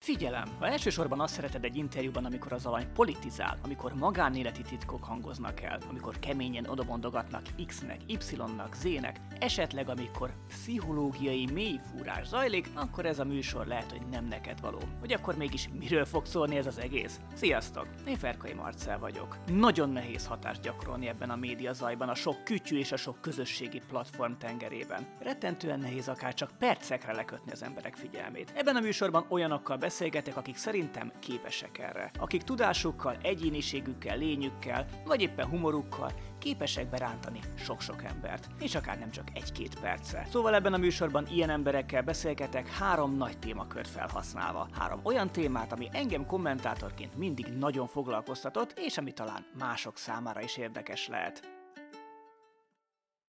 Figyelem! Ha elsősorban azt szereted egy interjúban, amikor az alany politizál, amikor magánéleti titkok hangoznak el, amikor keményen odamondogatnak X-nek, Y-nak, Z-nek, esetleg amikor pszichológiai mélyfúrás zajlik, akkor ez a műsor lehet, hogy nem neked való. Hogy akkor mégis miről fog szólni ez az egész? Sziasztok! Én Ferkai Marcell vagyok. Nagyon nehéz hatást gyakorolni ebben a médiazajban, a sok kütyű és a sok közösségi platform tengerében. Rettentően nehéz akár csak percekre lekötni az emberek figyelmét. Ebben a műsorban olyanokkal beszélgetek, akik szerintem képesek erre. Akik tudásukkal, egyéniségükkel, lényükkel, vagy éppen humorukkal képesek berántani sok-sok embert, és akár nem csak 1-2 percre. Szóval ebben a műsorban ilyen emberekkel beszélgetek 3 nagy témakört felhasználva. 3 olyan témát, ami engem kommentátorként mindig nagyon foglalkoztatott, és ami talán mások számára is érdekes lehet.